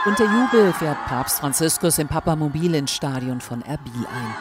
Unter Jubel fährt Papst Franziskus im Papamobil ins Stadion von Erbil ein.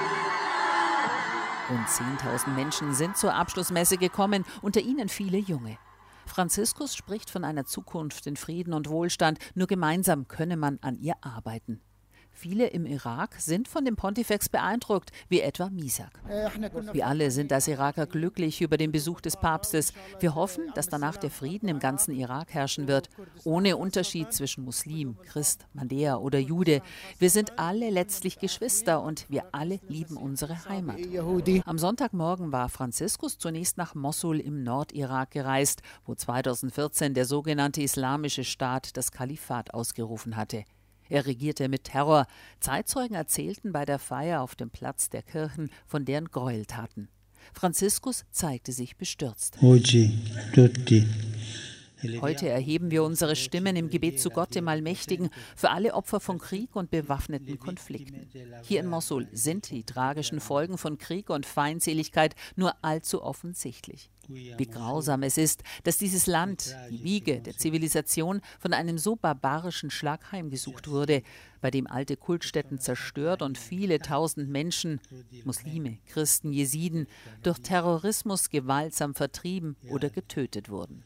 Rund 10.000 Menschen sind zur Abschlussmesse gekommen, unter ihnen viele Junge. Franziskus spricht von einer Zukunft in Frieden und Wohlstand, nur gemeinsam könne man an ihr arbeiten. Viele im Irak sind von dem Pontifex beeindruckt, wie etwa Misak. Wir alle sind als Iraker glücklich über den Besuch des Papstes. Wir hoffen, dass danach der Frieden im ganzen Irak herrschen wird, ohne Unterschied zwischen Muslim, Christ, Mandäer oder Jude. Wir sind alle letztlich Geschwister und wir alle lieben unsere Heimat. Am Sonntagmorgen war Franziskus zunächst nach Mossul im Nordirak gereist, wo 2014 der sogenannte Islamische Staat das Kalifat ausgerufen hatte. Er regierte mit Terror. Zeitzeugen erzählten bei der Feier auf dem Platz der Kirchen von deren Gräueltaten. Franziskus zeigte sich bestürzt. Heute erheben wir unsere Stimmen im Gebet zu Gott, dem Allmächtigen, für alle Opfer von Krieg und bewaffneten Konflikten. Hier in Mossul sind die tragischen Folgen von Krieg und Feindseligkeit nur allzu offensichtlich. Wie grausam es ist, dass dieses Land, die Wiege der Zivilisation, von einem so barbarischen Schlag heimgesucht wurde, bei dem alte Kultstätten zerstört und viele tausend Menschen, Muslime, Christen, Jesiden, durch Terrorismus gewaltsam vertrieben oder getötet wurden.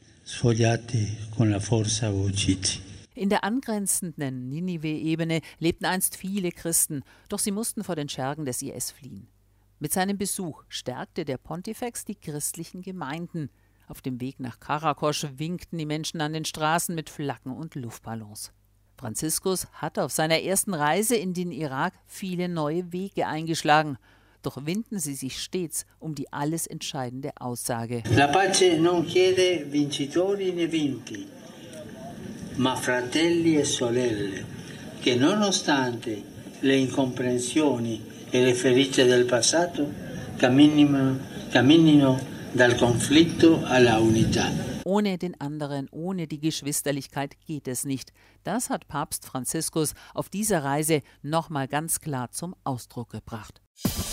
In der angrenzenden Ninive-Ebene lebten einst viele Christen, doch sie mussten vor den Schergen des IS fliehen. Mit seinem Besuch stärkte der Pontifex die christlichen Gemeinden. Auf dem Weg nach Karakosch winkten die Menschen an den Straßen mit Flaggen und Luftballons. Franziskus hatte auf seiner ersten Reise in den Irak viele neue Wege eingeschlagen. Doch winden sie sich stets um die alles entscheidende Aussage. La pace non chiede vincitori né vinti, ma fratelli e sorelle, che nonostante le incomprensioni e le ferite del passato camminino dal conflitto alla unità. Ohne den anderen, ohne die Geschwisterlichkeit geht es nicht. Das hat Papst Franziskus auf dieser Reise nochmal ganz klar zum Ausdruck gebracht.